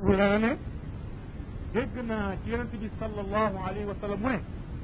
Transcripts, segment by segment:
Abu Hurayra ne dégg naa ci yonent bi sallallahu alayhi wa sallam mu ne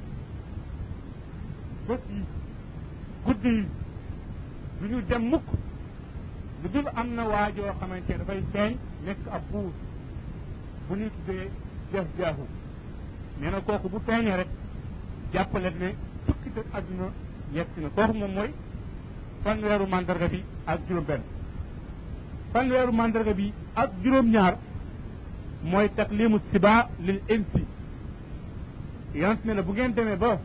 bés yi guddi yi du ñu dem mukk lu dul am na waajoo xamante ne dafay feeñ nekk ab buur bu ñuy tuddee jahjaahu nee na kooku bu feeñee rek jàppale ne tukki te àdduna yegg si na kooku moom mooy fanweeru mandarga bi ak juróom-benn fanweeru mandarga bi ak juróom-ñaar mooy taklimu siba lil insi yonent ne na bu ngeen demee ba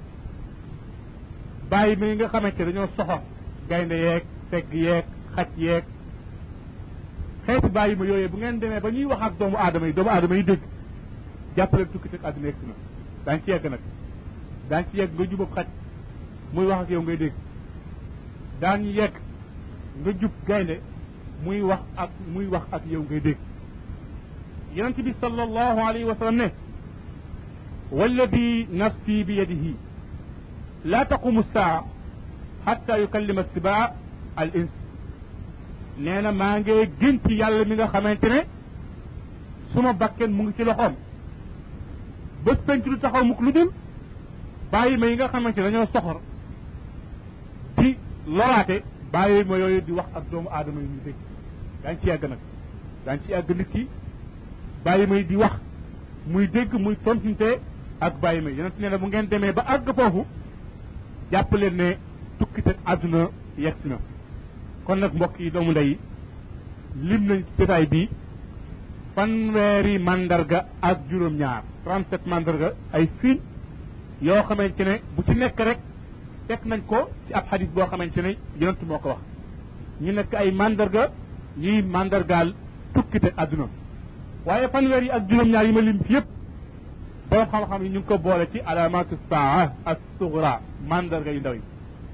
bàyyi mi nga xamante dañoo soxor gaynde yeeg segg yeeg xaj yeeg xeeti bàyyi ma yooyee bu ngeen demee ba ñuy wax ak doomu aadama yi dégg jàppale tukki teg àdduna yegg si na daañ ci yegg nag daañ ci yegg nga jubab xaj muy wax ak yow ngay dégg daan yegg nga jub gaynde muy wax ak yow ngay dégg yonent bi sallallahu alayhi wa sallam ne walladi nafsi bi yadihi la taqumu saa xatta yukallima sibaa al ins nee na maa ngi gën ci yàlla mi nga xamante ne suma bakken mu ngi ci loxoom bés penc lu taxaw mukk lu dul bàyyi ma yi nga xamante ne dañoo soxor di loraate bàyyi ma yooyu di wax ak doomu aadama yi ñu dégg daañ ci yàgg nag daañ ci yàgg nit ki bàyyi may di wax muy dégg muy tontunte ak bàyyi may yonent nee na bu ngeen demee ba àgg foofu jàpp leen ne tukkite àdduna yegg si na kon nag mbokk yi doomu ndey lim nañ ci jotaay bi fanweeri mandarga ak juróom-ñaar 37 mandarga ay fiiñ yoo xamante ne bu ci nekk rek teg nañ ko ci ab xadis boo xamante ne yonent moo ko wax ñu nekk ay mandarga ñuy mandargaal tukkite àdduna waaye fanweer yi ak juróom-ñaar yi ma lim fi yëpp boo xam-xam yi ñu ngi ko boole ci alamatu saa as sugra mandarga yu ndaw yi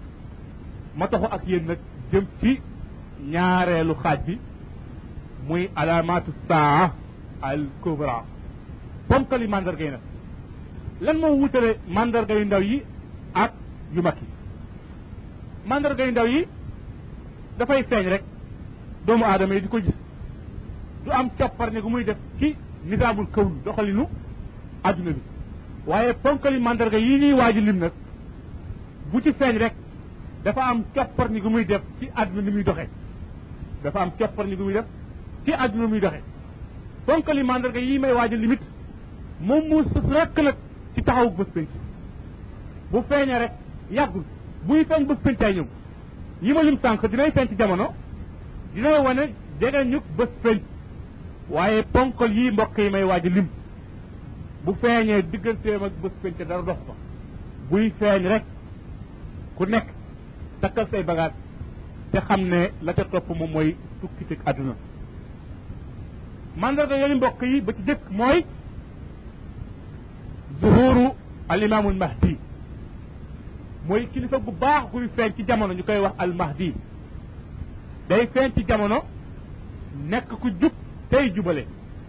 ma taxu ak yéen nag jëm ci ñaareelu xaaj bi muy alamatu saa al kubra ponkali mandarga yi nag lan moo wutale mandarga yu ndaw yi ak yu mag yi mandarga yu ndaw yi dafay feeñ rek doomu aadama yi di ko gis du am coppar ne gu muy def ci nizaamul kawn doxalinu adduna bi waaye ponkali mandarga yi ñuy waaji lim nag bu ci feeñ rek dafa am coppar ni gu muy def ci adduna ni muy doxee dafa am coppar ni gu muy def ci adduna muy doxee ponkali mandarga yi may waaji limit moom mu sës rekk nag ci taxawu bés penc bu feeñee rek yàggul buy feeñ bés penc ay ñëw yi ma lim sànq dinay feeñ ci jamono dina wane jege ñu bés penc waaye ponkal yi mbokk yi may waaj lim bu feeñee digganteem ak bés penc dara dox fa buy feeñ rek ku nekk takkal say bagage te xam ne la ca topp moom mooy tukkiteg àdduna mandarga yooyu mbokk yi ba ci jëkk mooy zuhuru al imaamul mahdi mooy kilifa gu baax guy feeñ ci jamono ñu koy wax al mahdi day feeñ ci jamono nekk ku jub tey jubale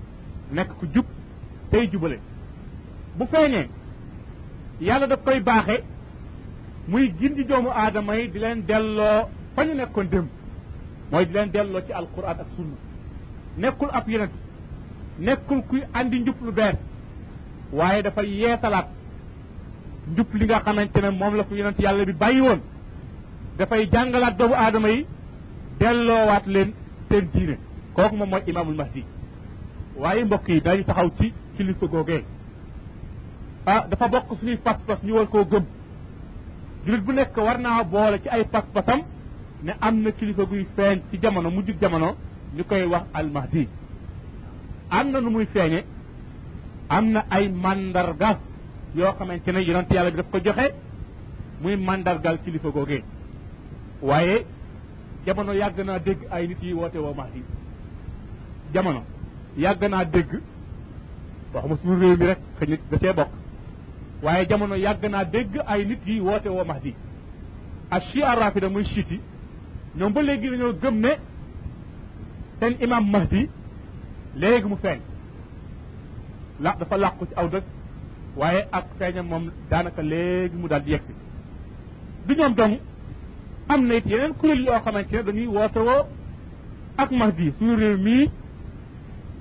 bu feeñee yàlla daf koy baaxe muy gindi doomu aadama yi di leen delloo fa ñu nekkoon démb mooy di leen delloo ci alquran ak sunna nekkul ab yonent nekkul kuy andi njub lu bees waaye dafay yeesalaat njub li nga xamante ne moom la fu yonent yàlla bi bàyyi woon dafay jàngalaat doomu aadama yi delloowaat leen seen diine kooku moom mooy imaamul mahdi waaye mbokk yi dañu taxaw ci kilifa googee dafa bokk suñuy pas-pas ñu war koo gëm jullit bu nekk war naa boole ci ay pas-pasam ne am na kilifa guy feeñ ci jamono mujjug jamono ñu koy wax al mahdi am na nu muy feeñe am na ay mandarga yoo xamante ne yonent yàlla bi daf ko joxe muy mandargal kilifa googee waaye jamono yàgg naa dégg ay nit yi woote woo mahdi jamono yàgg naa dégg waxuma suñu réew mi rek xëy nit da cee bokk waaye jamono yàgg naa dégg ay nit yi woote woo mahdi ak chia rafida muy chiiti ñoom ba léegi dañoo gëm ne seen imam mahdi léegi mu feeñ dafa làqu ci aw dëkk waaye ak feeñam moom daanaka léegi mu daal di yegsi du ñoom dong am na it yeneen kuréel yoo xamante ne dañuy woote woo ak mahdi suñu réew mii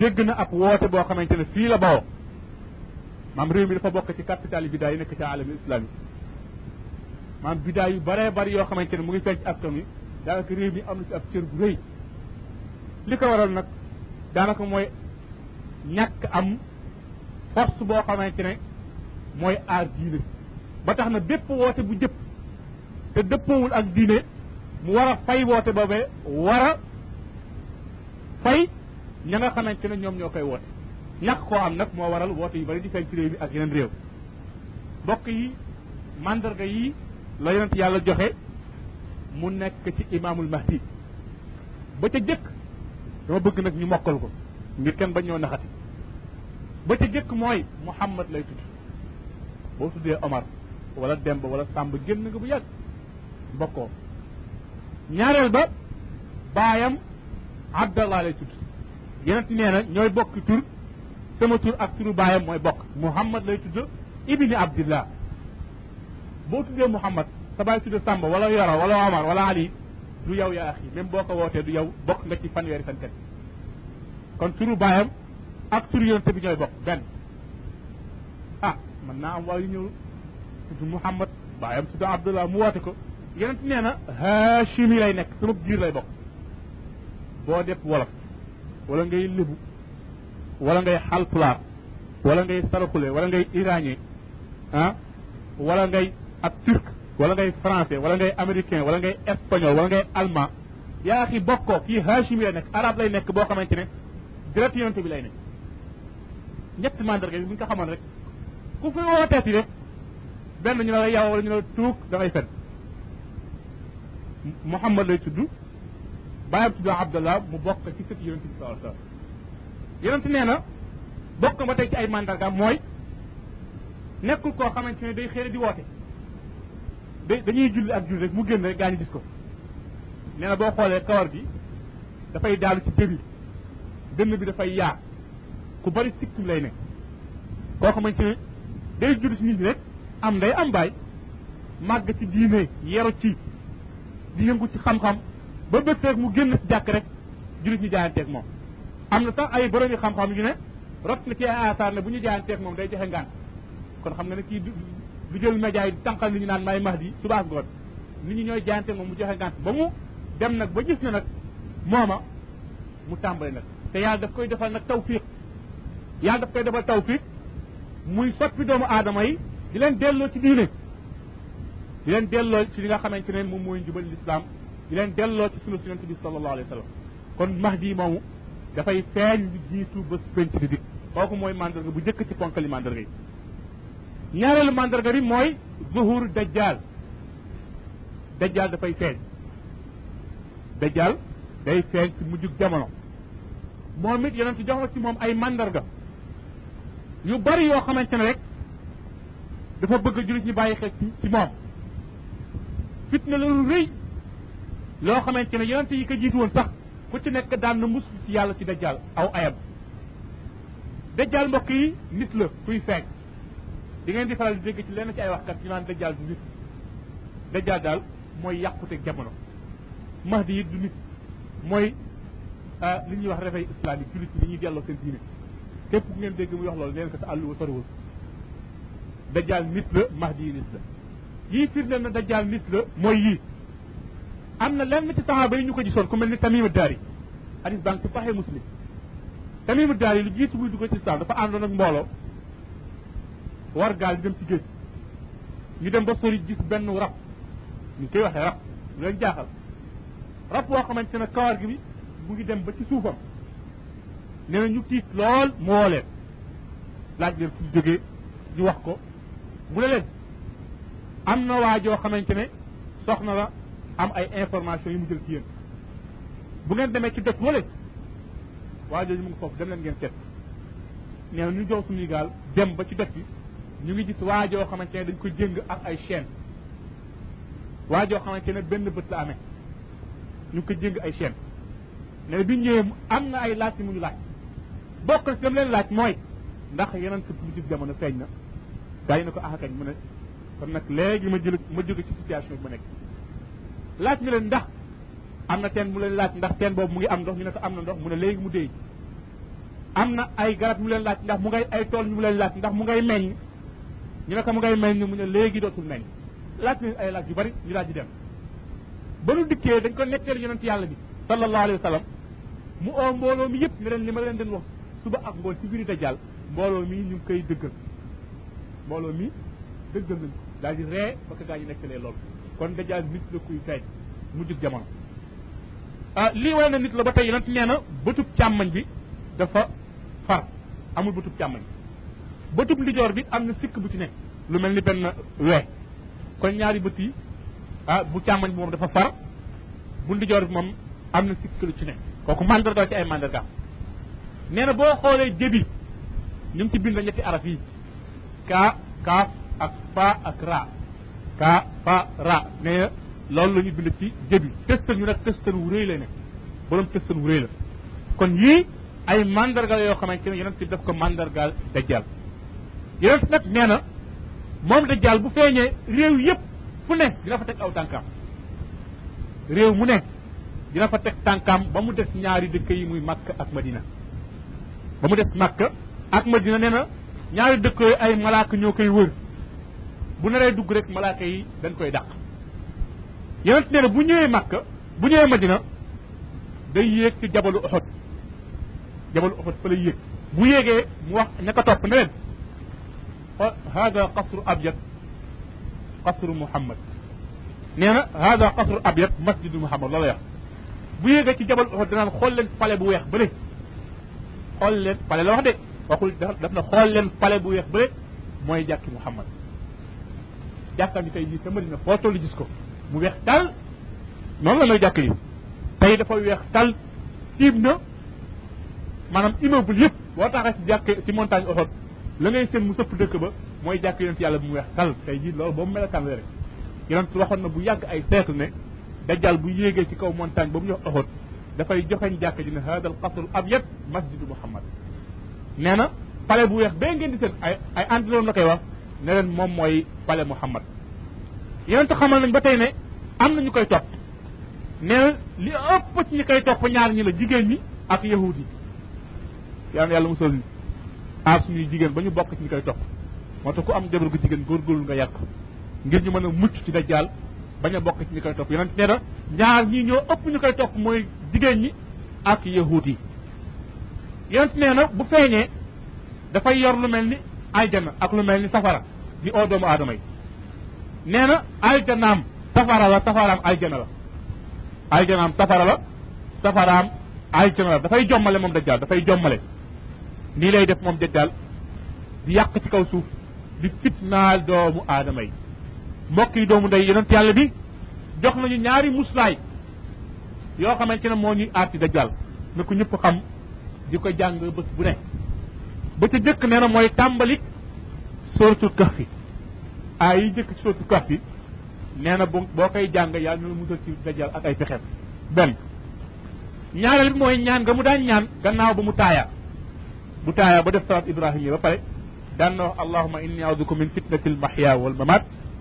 dégg na ab woote boo xamante ne fii la bawoo maam réew mi dafa bokk ci capital yi bidaa yi nekk ci alami islami maam bidaa yu baree bari yoo xamante ne mu ngi feeñ ci askan wi daanaka réew mi am na ci ab cër bu rëy li ko waral nag daanaka mooy ñàkk am force boo xamante ne mooy aar diine ba tax na bépp woote bu jëpp te dëppoowul ak diine mu war a fay woote boobee war a fay ña nga xamante ne ñoom ñoo koy woote ñàkk koo am nag moo waral woote yu bari di feeñ ci réew mi ak yeneen réew bokk yi mandarga yi la yonent yàlla joxe mu nekk ci imaamul mahdi ba ca jëkk dama bëgg nag ñu mokkal ko ngir kenn bañ ñoo naxati ba ca jëkk mooy Muhammad lay tudd boo tuddee Omar wala Demba wala Samba génn nga bu yàgg mbokkoo ñaareel ba baayam Abdallah lay tudd yonent nee na ñooy bokki tur sama tur ak turu baayam mooy bokk Muhammad lay tudd ibni Abdillah boo tuddee Muhammad sa baay tuddee Samba wala Yoro wala Omar wala Ali du yow yaa axi même boo ko wootee du yow bokk nga ci fanweeri fenkat kon turu baayam ak turu yonent bi ñooy bokk benn ah mën naa am waayu ñëw tudd Muhammad baayam tudd Abdullah mu woote ko yonent nee na Haashimi lay nekk sama giir lay bokk boo def wolof wala ngay lébu wala ngay xalpulaar wala ngay saraxule wala ngay iranien ah wala ngay ab turc wala ngay français wala ngay américain wala ngay espagnol wala ngay allemand yaa xi bokkoo kii Haashimi lay nekk arabe lay nekk boo xamante ne direct yonent bi lay nekk ñetti mandarga yi bu ñu ko xamoon rek ku fi wooteeti rek benn ñu ne la yow wala ñu ne la tuug da ngay fen Muhammad lay tudd bàyyam tudd Abdallah mu bokk ci sëti yonent bi sallallahu alayhi wasallam yonent nee na bokk ba tey ci ay mandarga mooy nekkul koo xamante ne day xëy di woote dañuy julli ak julli rek mu génn rek gaa ñu gis ko nee na boo xoolee kawar gi dafay daalu ci dëbi dënn bi dafay yaa ku bari sikkim lay nekk koo xamante ne day julli ci nit ñi rek am nday am baay màgg ci diine yeru ci di yëngu ci xam-xam ba bés rek mu génn ci jàkk rek jullit ñu jaayanteeg moom am na sax ay borom yi xam-xam yu ne rot na ci ay asaar ne bu ñu jaayanteeg moom day joxe ngaan kon xam nga ne kii du jël média yi di tànqal nit ñi naan may Mahdi subaas ngoon nit ñi ñooy jaayanteeg moom mu joxe ngaan ba mu dem nag ba gis na nag mooma mu tàmbali nag te yàlla daf koy defal nag tawfiq yàlla daf koy defal tawfiq muy soppi doomu aadama yi di leen delloo ci diine di leen delloo ci li nga xamante ne moom mooy njubal l'islam di leen delloo ci sunu yonent bi sallallahu alayhi wa sallam kon Mahdi moomu dafay feeñ lu jiitu bés penc di dik kooku mooy mandarga bu njëkk ci ponkali mandarga yi ñaareelu mandarga bi mooy zuhur dajjal dajjal dafay feeñ dajjal day feeñ ci mujjug jamono moom it yonent jox na ci moom ay mandarga yu bari yoo xamante ne rek dafa bëgg a jullit ñu bàyyi xel ci moom fitna la lu rëy loo xamante ne yonent yi ko jiitu woon sax ku ci nekk daan na muslu ci yàlla ci dajjal aw ayam dajjal mbokk yi nit la kuy feeñ di ngeen di faral di dégg ci lenn ci ay waxkat ñu naan dajjal du nit dajjal daal mooy yàqute jamono Mahdi it du nit mooy li ñuy wax réveil islamique jullit ñi dañuy delloo seen diine képp ku ngeen dégg muy wax loolu neen ko sa àll wa soriwul dajjal nit la Mahdi nit la yii firndeel na dajjal nit la mooy yii am na lenn ci saxaaba yi ñu ko gisoon ku mel ni Tamim ad-Dari hadis baa ngi ci Sahih Muslim Tamim ad-Dari lu jiitu muy dugg ci islam dafa àndoon ak mbooloo war gaal di dem ci géej ñu dem ba sori gis benn rab ñu koy waxee rab lu leen jaaxal rab boo xamante ne kawar gi bi mu ngi dem ba ci suufam nee na ñu tiit lool mu woo leen laaj leen fu jógee ñu wax ko mu ne leen am na waa joo xamante ne soxna la am ay information yu mu jël ci yéen bu ngeen demee ci dëkk wala waa jooju mu ngi foofu dem leen ngeen seet nee na ñu jox suñuy gaal dem ba ci dëkk bi ñu ngi gis waa joo xamante ne dañ ko jëng ak ay chaîne waa joo xamante ne benn bët la amee ñu ko jëng ay chaîne ne bi ñëwee am na ay laaj mu ñu laaj bokk na ci dem leen laaj mooy ndax yeneen sëpp lu ci jamono feeñ na gaa yi ne ko kañ mu ne kon nag léegi ma jóge ci situation bi ma nekk laaj ñu leen ndax am na teen mu leen laaj ndax teen boobu mu ngi am ndox ñu ne ko am na ndox mu ne léegi mu déy am na ay garab ñu leen laaj ndax mu ngay ay tool ñu leen laaj ndax mu ngay meññ ñu ne ko mu ngay meññ mu ne léegi dootul meññ laaj nañu ay laaj yu bari ñu daal di dem ba nu dikkee dañ ko netteel yonent yàlla bi sallallahu alayhi wa sallam mu oo mbooloo mi yëpp ne leen li ma leen den wax suba ak ngoon ci biir dajjal mbooloo mi ñu ngi koy dëggal mbooloo mi dëggal nañ daal di ree ba ko gaa ñi nekkalee loolu kon dajjal nit la kuy feeñ mu jug jamono lii wane na nit la ba tey yonent nee na bëtub càmmañ bi dafa far amul bëtub càmmañ bëtub ndijoor bi am na sikk bu ci ne lu mel ni benn wee kon ñaari bët yi bu càmmañ bi moom dafa far bu ndijoor bi moom am na sikk lu ci ne kooku mandarga ci ay mandargaam nee na boo xoolee jëbi ñu ngi ci bind ñetti araf yi ka kaaf ak fa ak ra ka fa ra nee na loolu la ñu bind ci jëbi testan ñu nag testan wu rëy la ne borom testan wu rëy la kon yii ay mandarga yoo xamante ne yonent bi daf ko mandargaal dajjal yonent nag nee na moom dajjal bu feeñee réew yëpp fu ne dina fa teg aw tànkaam réew mu ne dina fa teg tànkaam ba mu des ñaari dëkk yi muy Makka ak Madina ba mu des Makka ak Madina nee na ñaari dëkk yooyu ay malaaka ñoo koy wër bu naree dugg rek malaaka yi dañ koy dàq yonent nee na bu ñëwee Makka bu ñëwee Madina day yéeg ci jabalu Uhud fa lay yéeg bu yéegee mu wax ña ko topp ne leen hada qasru abyad qasru Muhammad nee na hada qasru abyad masjidu Muhammad loolu la wax bu yéegee ci jabal Uhud danaan xool leen pale bu weex bële xool leen pale la wax de waxul daf na xool leen pale bu weex bële mooy jàkki Muhammad jàkkaam yi tey jii sa Madina foo tollu gis ko mu weex tal noonu la mooy jàkk yi tey dafa weex tal tiim na maanaam immeuble yëpp boo taxee ci jàkk ci montagne Uhud la ngay seen mu sëpp dëkk ba mooy jàkk yonent yàlla bu mu weex tal tey jii loolu boobu melokaan la rek yonent waxoon na bu yàgg ay siècle ne dajjal bu yéegee ci kaw montagne ba mu ñëw Uhud dafay joxeñ jàkk ji ne hada al qasr abyad masjidu Muhammad nee na palais bu weex bee ngeen di seen ay antiloom la koy wax ne leen moom mooy palais Muhammad yonent xamal nañ ba tey ne am na ñu koy topp nee na li ëpp ci ñi koy topp ñaar ñi la jigéen ñi ak yahud yi yàlla musal ni aar suñuy jigéen ba ñu bokk ci ñi koy topp moo tax ku am jabar gu jigéen góorgóorlu nga yàq ngir ñu mën a mucc ci dajjaal bañ a bokk ci ñi koy topp yonent nee na ñaar ñii ñoo ëpp ñu koy topp mooy jigéen ñi ak yahud yi yonent nee na bu feeñee dafay yor lu mel ni aljana ak lu mel ni safara di oo doomu aadama yi nee na aljanaam safara la safaraam aljana la aljanaam safara la safaraam aljana la dafay jommale moom dajjaal dafay jommale nii lay def moom dajjaal di yàq ci kaw suuf di fitnaal doomu aadama yi mbokk yi doomu ndey yonent yàlla bi jox nañu ñaari muslaay yoo xamante ne moo ñuy aar ci dajjaal na ko ñëpp xam di ko jàng bés bu ne ba ca jëkk nee na mooy tàmbalik suratul kahfi ay yi jëkk ci suratul kahfi nee na boo koy jàng yàlla na la musal ci dajjaal ak ay pexeem benn ñaareel bi mooy ñaan nga mu daan ñaan gannaaw ba mu taaya bu taaya ba def salaat ibrahim yi ba pare daan na wax allahuma inni a'udhuka min fitnati almahya wal mamat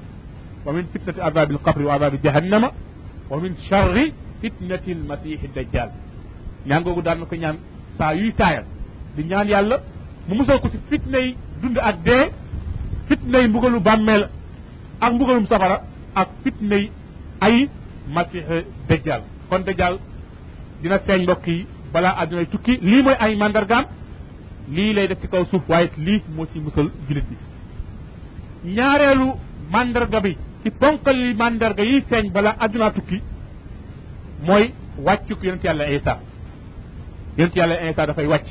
wa min fitnati azabi alqabri wa azabi jahannama wa min sharri fitnati almasihi dajjal ñaan googu daan na ko ñaan saa yuy taayal di ñaan yàlla mu musal ko ci fitna yi dund ak dee fitna yi mbugalu bàmmeel ak mbugalum safara ak fitna yi ay masihi dajjal kon dajjal dina feeñ mbokk yi balaa àddunay tukki lii mooy ay mandargaam lii lay def ci kaw suuf waaye lii moo ci musal jullit bi ñaareelu mandarga bi ci ponkali mandarga yiy feeñ balaa àddunaa tukki mooy wàccuk yonent yàlla Isa yonent yàlla Isa dafay wàcc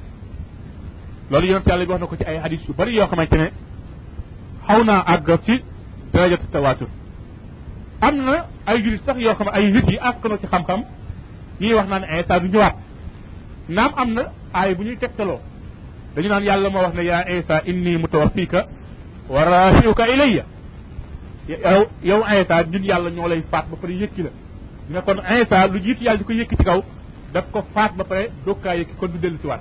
loolu yonent yàlla bi wax na ko ci ay hadis yu bari yoo xamante ne xaw naa àgg ci darajatu tawaatur am na ay jullit sax yoo xam ay nit yi askanoo ci xam-xam ñii wax naa ne Isa du ñëwaat naam am na aay bu ñuy tegtaloo dañu naan yàlla moo wax ne yaa Isa inni mutawaffika wa rafiuka ilayya yow Isa ñun yàlla ñoo lay faat ba pare yëkki la ne kon Isa lu jiitu yàlla di ko yëkki ci kaw daf ko faat ba pare dokkaa yëkki kon du dellu si waat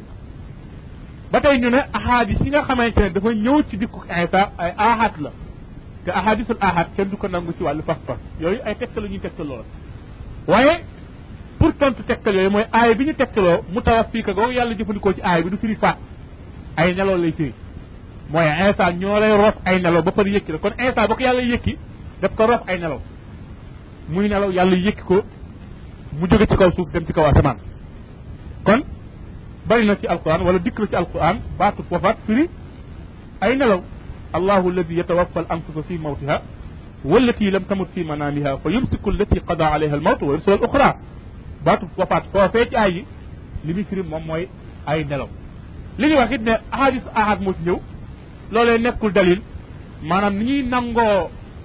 ba tey ñu ne ahadis yi nga xamante ne dafa ñëw ci dikku Isa ay ahad la te ahadisul ahad kenn du ko nangu ci wàllu pas-pas yooyu ay tegtal la ñuy tegtaloo la waaye pour tontu tegtal yooyu mooy aay bi ñu tegtaloo mutawaffiika googu yàlla jëfandikoo ci aay bi du firi faat ay nelaw lay firi mooy Isa ñoo lay rof ay nelaw ba pare yëkki la kon Isa ba ko yàlla yëkki daf ko rof ay nelaw muy nelaw yàlla yëkki ko mu jóge ci kaw suuf dem ci kaw asamaan kon bari na ci alquran wala dikk na ci alquran baatu wafaat firi ay nelaw allahu alladi yatawaffa al anfusa fi mawtiha wallati lam tamut fi manamiha fa yumsiku allati qada alayha al mawt wa yursilu al ukhra baatu wafaat foofee ci ay yi li muy firi moom mooy ay nelaw li ñuy wax it ne ahadis ahad moo ci ñëw loolee nekkul dalil maanaam ni ñuy nangoo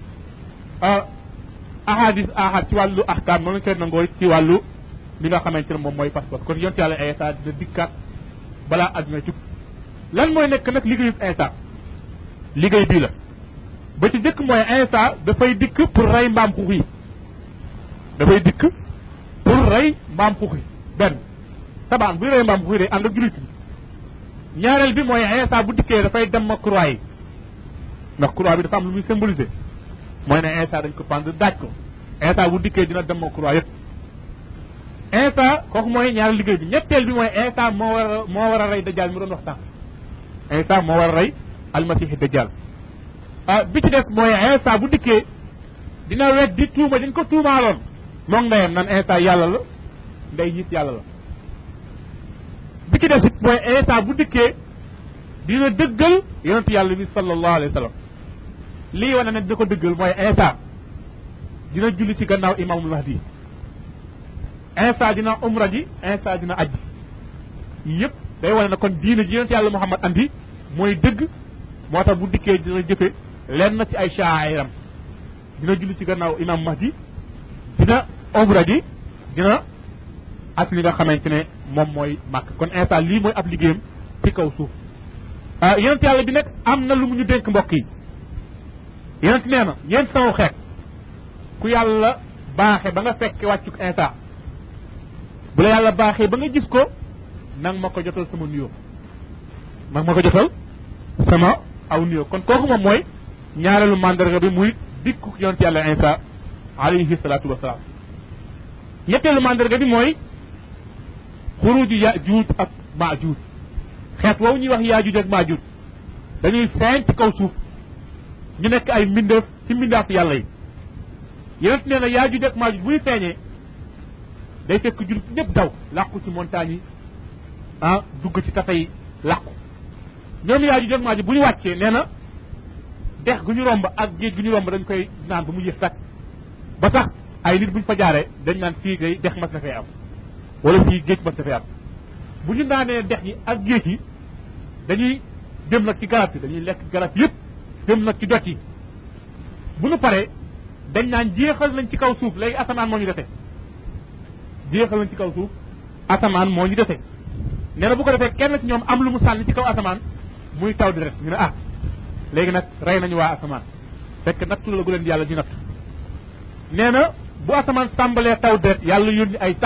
ahadis ahad ci wàllu ahkaam noonu lañ koy nangoo ci wàllu li nga xamante ne moom mooy pas-pas kon yonte yàlla Isa dina dikkaat balaa àdduna jug lan mooy nekk nag liggéeyu Isa liggéey bii la ba ci njëkk mooy Isa dafay dikk pour rey mbaam xuux yi dafay dikk pour rey mbaam xuux yi benn tabaan buy rey mbaam xuux yi day ànd ak jullit yi ñaareel bi mooy Isa bu dikkee dafay dem ma croix yi ndax croix bi dafa am lu muy symboliser mooy ne Isa dañ ko pendre daaj ko Isa bu dikkee dina dem ma croix yëpp Isa kooku mooy ñaareel liggéey bi ñetteel bi mooy Isa moo war a rey dajjal mi doon wax sànq Isa moo war a rey almasihi dajjal bi ci des mooy Isa bu dikkee dina weddi tuuma dañ ko tuumaaloon moom ndeyam nan Isa yàlla la ndey nit yàlla la bi ci des it mooy Isa bu dikkee dina dëggal yonent yàlla bi sallallahu alayhi wa sallam lii wane ne dina ko dëggal mooy Isa dina julli ci gannaaw imaamul mahdi Isa dina umra ji Isa dina ajji yëpp day wane ne kon diina ji yonent yàlla Muhammad andi mooy dëgg moo tax bu dikkee dina jëfe lenn ci ay shaa'iram dina julli ci gannaaw imam mahdi dina umra ji dina ak li nga xamante ne moom mooy màkk kon Isa lii mooy ab liggéeyam ci kaw suuf yonent yàlla bi nag am na lu mu ñu dénk mbokk yi yonent nee na yéen sama xeet ku yàlla baaxe ba nga fekke wàccuk Isa bu la yàlla baaxee ba nga gis ko nang ma ko jotal sama nuyoo nang ma ko jotal sama aw nuyoo kon kooku moom mooy ñaareelu mandarga bi muy dikku yonent yàlla Isa alayhi salaatu wasalaam ñetteelu mandarga bi mooy xuruju Yaajuuj ak Maajuuj xeet woowu ñuy wax Yaajuuj ak Maajuuj dañuy feeñ ci kaw suuf ñu nekk ay mbindeef ci mbindaaf yàlla yi yonent nee na Yaajuuj ak Maajuuj buy feeñee day fekk jullit ñëpp daw làqu ci montagne yi dugg ci tafa yi làqu ñoom Yaajuuj ak Maajuuj bu ñu wàccee nee na dex gu ñu romb ak géej gu ñu romb dañ koy naan ba mu yëf tak ba sax ay nit buñ fa jaaree dañ naan fii ngay dex mas na fay am wala fii géej mas na fay am bu ñu naanee dex yi ak géej yi dañuy dem nag ci garab yi dañuy lekk garab yëpp dem nag ci dot yi bu ñu paree dañ naan jeexal nañ ci kaw suuf léegi asamaan moo ñu defee jeexal nañ ci kaw suuf asamaan moo ñu defee nee na bu ko defee kenn ci ñoom am lu mu sànni ci kaw asamaan muy taw di ret ñu ne léegi nag rey nañu waa asamaan fekk nattu la gu leen yàlla di natt nee na bu asamaan sàmbalee taw deret yàlla yónni ay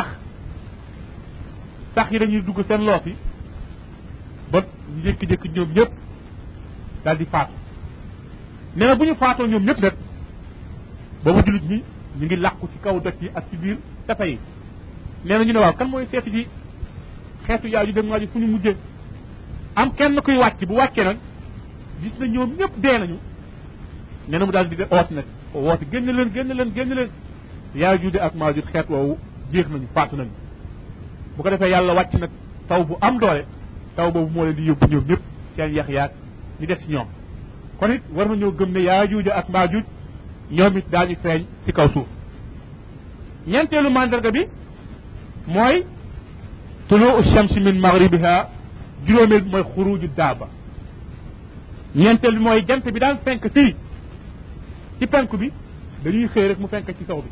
sax yi dañuy dugg seen loos yi ba jékki-jékki ñoom ñëpp daal di faatu nee na bu ñu faatoo ñoom ñëpp nag boobu jullit ñi ñu ngi làqu ci kaw doj yi ak ci biir tafa yi nee na ñu ne waaw kan mooy seetu ji xeetu Yaajuuj ak Maajuuj fu ñu mujjee am kenn kuy wàcc bu wàccee nag gis na ñoom ñëpp dee nañu nee na mu daal di ooti nag wooti génn leen Yaajuuj ak Maajuuj xeet woowu jeex nañu faatu nañu bu ko defee yàlla wàcc nag taw bu am doole taw boobu moo leen di yóbbu ñoom ñëpp seen yax yaag ñu des ci ñoom kon it war nañoo gëm ne Yaajuuj ak Maajuuj ñoom it daañu feeñ ci kaw suuf ñeenteelu mandarga bi mooy tuluu shamsi min maghribiha juróomeel bi mooy xuruju daaba ñeenteel bi mooy jant bi daan fenk fii ci penku bi dañuy xëy rek mu fenk ci saw bi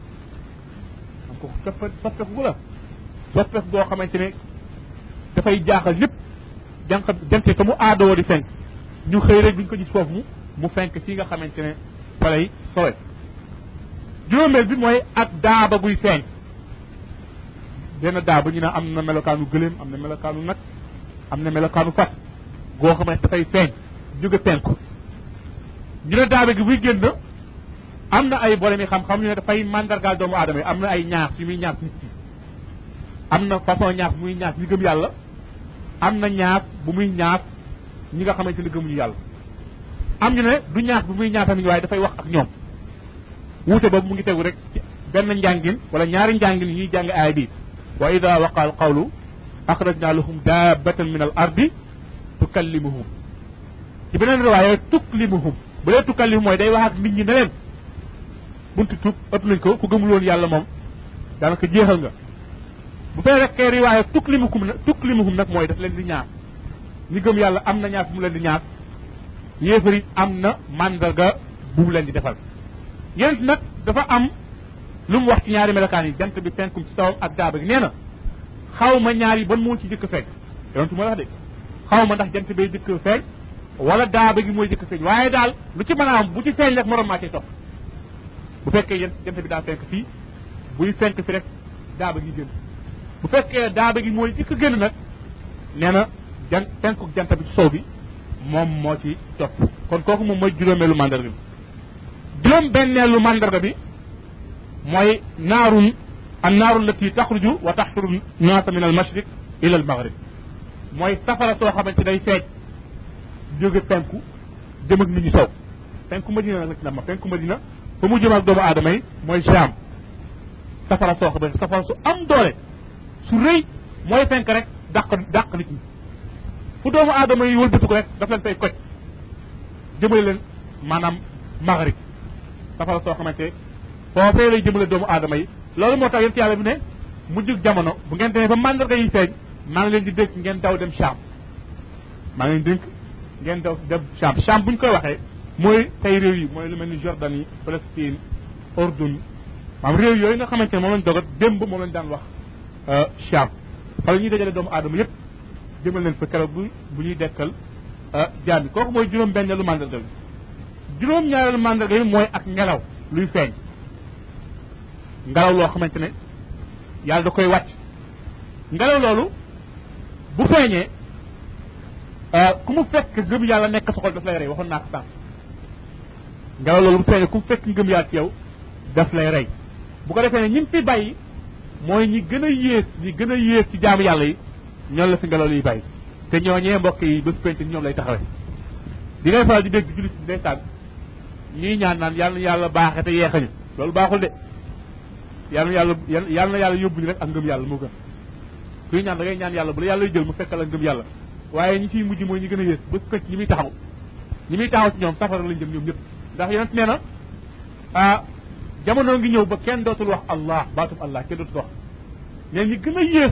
am ko soppeeku gu la soppeeku boo xamante ne dafay jaaxal lépp jant fa mu aadoo di fenk ñu xëy rek duñ ko gis foofu mu fenk fii nga xamante ne fa lay sowe juróomeel bi mooy ak daaba guy feeñ benn daaba ñu ne am na melokaanu gëléem am na melokaanu nag am na melokaanu fas goo xamante dafay feeñ jóge penku ñu ne daaba gi buy génn am na ay borom yi xam-xam ñu ne dafay mandargaal doomu aadama yi am na ay ñaar yu muy ñaar nit ki am na façon ñaas bu muy ñaas ñi gëm yàlla am na ñaas bu muy ñaas ñi nga xamante ne gëmuñu yàlla am ñu ne du ñaas bu muy ñaasam waaye dafay wax ak ñoom wuute boobu mu ngi tegu rek ci benn njàngin wala ñaari njàngin yi ñuy jàng aaya bi wa ida waqa al qawlu axrajna lahum daabatan min al ardi tukallimuhum ci beneen riwaaya tuklimuhum bu dee tukallimuhum mooy day wax ak nit ñi ne leen buntu tub ëpp nañ ko ku gëmul woon yàlla moom daanaka jeexal nga bu fekkee riwaaya tuklimuhum nag mooy daf leen di ñaar ñi gëm yàlla am na ñaar bu mu leen di ñaar yéefari am na mandarga bu mu leen di defal yéen nag dafa am lu mu wax ci ñaari melokaan yi jant bi fenkum ci sawam ak daaba gi nee na xaw ma ñaar yi ban moo ci jëkk feeñ yonentu moo wax de xaw ma ndax jant bay jëkk feeñ wala daaba gi mooy jëkk feeñ waaye daal lu ci mën a am bu ci feeñ rek morom maa cay topp bu fekkee jant bi daa fenk fii buy fenk fi rek daaba gi génn bu fekkee daaba gi mooy jëkk génn nag nee na fenku jant bi ci sow bi moom moo ci topp kon kooku moom mooy juróomeelu mandarga bi juróom benneelu mandarga bi mooy naarun an naaru lati taxruju wa taxturu naasa min al mashriq ila al maghrib mooy safara soo xamante day feeñ jóge penku jëm ak nit ñi sow penku madina nag la ci nama penku madina fa mu jëm ak doomu aadama yi mooy Sham safara soo xamante safara su am doole su rëy mooy fenk rek dàq nit ñi fu doomu aadama yi wëlbatu ko rek daf leen fay koj jëmale leen maanaam maghrib safara soo xamante foofee lay jëmale doomu aadama yi loolu moo tax yéen ci yàlla bi ne mujjug jamono bu ngeen demee ba mandarga yi feeñ maa ngi leen di dénk ngeen daw dem Sham maa ngi leen di dénk ngeen daw dem Sham Sham bu ñu koy waxee mooy tey réew yi mooy lu mel ni Jordanie Palestine Ordun maanaam réew yooyu nga xamante ne moom lañ dogat démb moom lañ daan wax Sham fa la ñuy dajale doomu aadama yëpp jëmal leen fa keroog bu ñuy dekkal jaam yi kooku mooy juróom benneelu mandarga bi juróom ñaareelu mandarga yi mooy ak ngelaw luy feeñ ngelaw loo xamante ne yàlla da koy wàcc ngelaw loolu bu feeñee ku mu fekk ngëm yàlla nekk sa xol daf lay rey waxoon naa ko sànq ngelaw loolu bu feeñee ku mu fekk ngëm yàlla ci yow daf lay rey bu ko defee ne ñi mu fi bàyyi mooy ñi gën a yées ci jaamu yàlla yi ñoom la fi ngelaw liy bàyyi te ñooñee mbokk yi bés penc ñoom lay taxawee di ngay faral di dégg jullit ndeysaan ñuy ñaan naan yàlla na yàlla baaxe te yeexañu loolu baaxul de yàlla na yàlla yóbbu ñu rek ak ngëm yàlla moo gën kuy ñaan da ngay ñaan yàlla bu la yàlla jël mu fekkal ak ngëm yàlla waaye ñi ciy mujj mooy ñi gën a yées bés penc ñi muy taxaw ci ñoom safara lañ jëm ñoom ñëpp ndax yonent nee na jamono ngi ñëw ba kenn dootul wax allah baatub allah kenn dootul wax mais ñi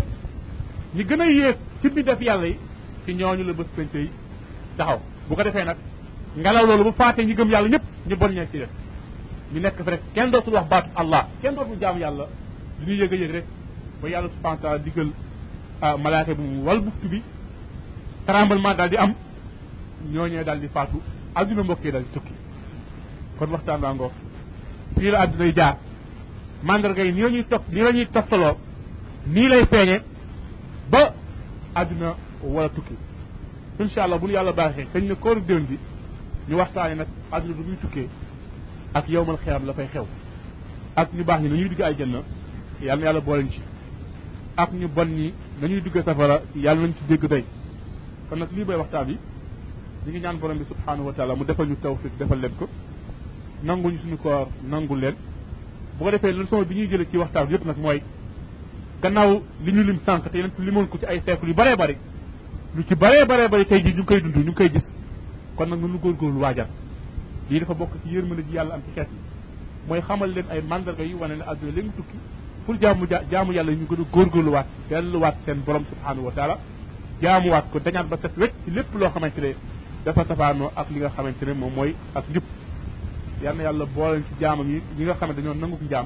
gën a yées ci bi def yàlla yi ci ñooñu la bés penc yi taxaw bu ko defee nag ngelaw loolu bu faatee ñi gëm yàlla ñëpp ñu bon ñee ci def ñu nekk fi rek kenn dootul wax baatub allah kenn dootul jaamu yàlla li ñuy yëg a yëg rek ba yàlla subhanahu wa taala digal malaaka bu mu wal buftu bi tremblement daal di am ñooñee daal di faatu adduna mbokk yi daal di tukki kon waxtaan waa ngoo fii la adduna yi jaar mandarga yi nii la ñuy toftaloo nii lay feeñe ba adduna wala tukki incha allah bu ñu yàlla baaxee xëy na kóoru déwén bi ñu waxtaane nag adduna du muy tukkee ak yowmal xiyam la fay xew ak ñu baax ñi nañuy dugg ay janna yàlla na yàlla booleñ ci ak ñu bon ñi nañuy dugg safara yàlla nañ ci dégg doy kon nag lii bay waxtaan bi ñu ngi ñaan borom bi subhanahu wa taala mu defal ñu tawfiq defal leen ko nanguñu suñu koor nangul leen bu ko defee leçon bi ñuy jëlee ci waxtaan bi yëpp nag mooy gannaaw li ñu lim sànq te yeneen limoon ko ci ay siècle yu bëree bëri lu ci bëree bëri tey jii ñu ngi koy dund ñu ngi koy gis kon nag nunu góorgóorlu waajal lii dafa bokk ci yërmande ji yàlla am ci xeet yi mooy xamal leen ay mandarga yu wane ne adduna léegi tukki pour jaamu yàlla ñu gën a góorgóorluwaat delluwaat seen borom subhanahu wa taala jaamuwaat ko dañaat ba set wecc ci lépp loo xamante ne dafa safaanoo ak li nga xamante ne moom mooy ak njub yal na yàlla boole ci jaamam yi ñi nga xamante dañoo nangu njaam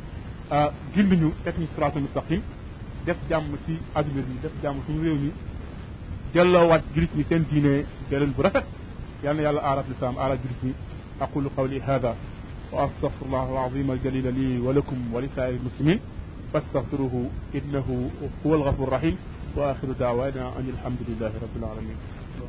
gindi ñu teg ñu siraatul mustaqim def jàmm ci adduna bi def jàmm suñu réew mi delloowaat julit ñi seen diine deleen bu rafet yal na yàlla aarat lislaam aarat julit ñi aqulu qawli hada wa astaghfirullah alazim aljalil li wa lakum wa li saa'iri muslimin fastaghfiruhu innahu huwa alghafur rahim wa axiru daawana an alhamdulillahi rabbil alamin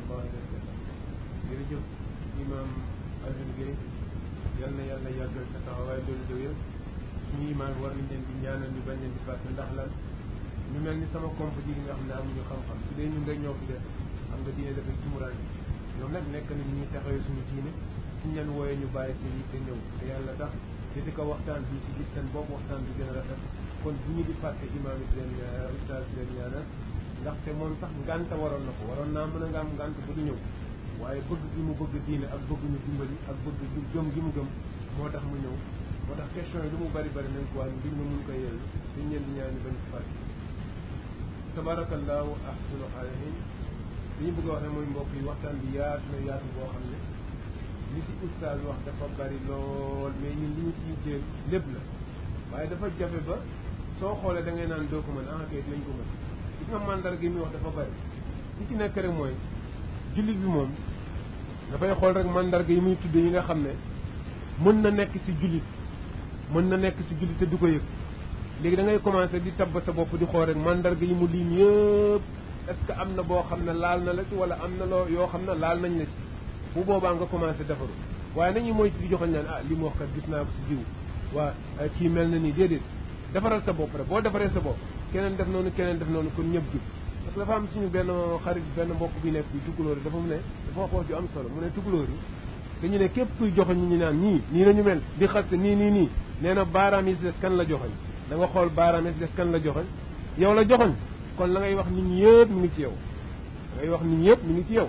jërëjëf imam Alioune Guèye yal na yàlla yàggal sa taxawaay doolu dëwér suñu imaam war nañ leen di ñaanal ñu bañ leen di fàtte ndax lan ñu mel ni sama comp ji nga xam ne amuñu xam-xam su dee ñun rek ñoo fi def xam nga diine dafay tumuraange ñoom nag nekk nañ ñuy taxawee suñu diine suñ leen wooyee ñu bàyyi seen yi te ñëw te yàlla tax te di ko waxtaan bi ci gis seen bopp waxtaan bi gën a rafet kon bu ñu di fàtte imaam yi leen ustaas leen ñaanal ndaxte moom sax ngànta waroon na ko waroon naa mën a nga am ngànt ba du ñëw waaye bëgg gi mu bëgg diine ak bëgg ñu dimbali ak bëgg gëm gi mu gëm moo tax mu ñëw moo tax question yi lu mu bari bari nañ ko waaye mbir ma mun ko yellu dañ leen di ñaan ñu bañ ko fàtte tabarakallahu ahsanu xaalihin li ñu bëgg a wax ne mooy mbokk yi waxtaan bi yaatu na yaatu boo xam ne li ci ustaas wax dafa bari lool mais ñun li ñu ciy jéem lépp la waaye dafa jafe ba soo xoolee da ngay naan doo ko mën kay dinañ ko mën gis nga mandarga yi muy wax dafa bari li ci nekk rek mooy jullit bi moom dafay xool rek mandarga yi muy tudde yi nga xam ne mën na nekk ci jullit mën na nekk ci jullit te du ko yëg léegi da ngay commencer di tabb sa bopp di xool rek mandarga yi mu lim yëpp est-ce que am na boo xam ne laal na la ci wala am na loo yoo xam ne laal nañ la ci bu boobaa nga commencer defaru waaye nañu mooy ci di joxoñ naan li mu wax kat gis naa ko ci jiw waa kii mel na nii déedéet defaral sa bopp rek boo defaree sa bopp keneen def noonu kon ñëpp jub parce que dafa am suñu benn xarit benn mbokk bi nekk bi tukulóor yi dafa mu ne dafa wax ju am solo mu ne tukulóor yi dañu ne képp kuy joxoñ ñi ñu naan nii la ñu mel di xas nii nee na baaraam yi si des kan la joxoñ da nga xool baaraam yi si des kan la joxoñ yow la joxoñ kon la ngay wax nit ñi yëpp mi ngi ci yow la ngay wax nit ñi yëpp mi ngi ci yow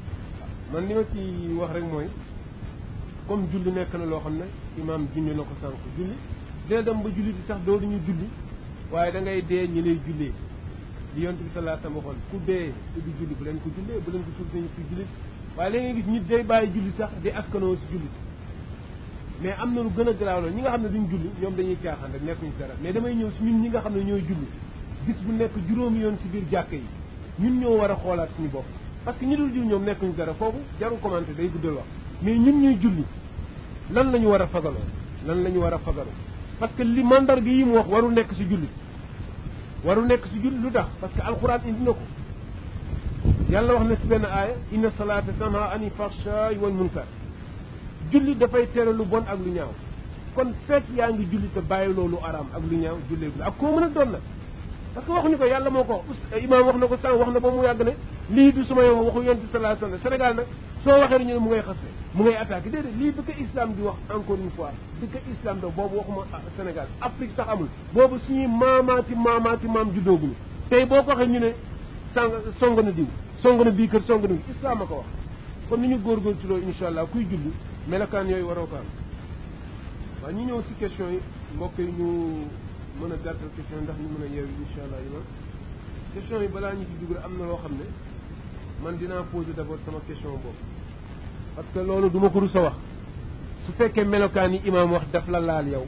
man li ma ci wax rek mooy comme julli nekk na loo xam ne imaam junj na ko sànq julli dina dem ba julli di sax doodu ñu julli waaye da ngay dee ñi lay jullee li yonent bi sallallahu alayhi wasallam waxoon ku dee te du julli bu leen ko jullee bu leen ko suul nañu fi julli waaye léegi nga gis nit day bàyyi julli sax di askanoo si julli mais am na lu gën a garaaw loolu ñi nga xam ne duñ julli ñoom dañuy caaxaan rek nekkuñ dara mais damay ñëw si ñun ñi nga xam ne ñooy julli bis bu nekk juróomi yoon si biir jàkka yi ñun ñoo war a xoolaat suñu bopp parce que ñi dul julli ñoom nekkuñ dara foofu jarul commenté day guddal wax mais ñun ñuy julli lan la ñu war a fagaloo lan la ñu war a fagaru parce que li mandarga yi mu wax warul nekk si julli warul nekk si julli lu tax parce que alxuraan indi na ko yàlla wax na si benn aaya inna salaata tanha ani fahshaai wal munkar julli dafay tere lu bon ak lu ñaaw kon fekk yaa ngi julli te bàyyi loolu araam ak lu ñaaw julleegul ak koo mën a doon nag parce que waxuñu ko yàlla moo ko imaam wax na ko sànq wax na ba mu yàgg ne lii du sumay wax waxu yonent bi sallallahu alayhi wasallam Sénégal nag soo waxee ñu ne mu ngay xaste mu ngay attaqué déedéet lii bi ko islam di wax encore une fois bi ko islam da boobu waxuma Sénégal Afrique sax amul boobu suñuy maamaati maam juddooguñu tey boo ko waxee ñu ne song na diw song na bii kër song na bi islam a ko wax kon ni ñu góorgóorlu ci loolu insha allah kuy julli melokaan yooyu waroo ko am waaw ñu ñëw si question yi mbokk yi ñu mën a gàttal question ndax ñu mën a yeewu insha allah imam question yi balaa ñu ci dugg am na loo xam ne man dinaa poser d'abord sama question boobu parce que loolu duma ko rus a wax su fekkee melokaan yi imaam wax daf la laal yow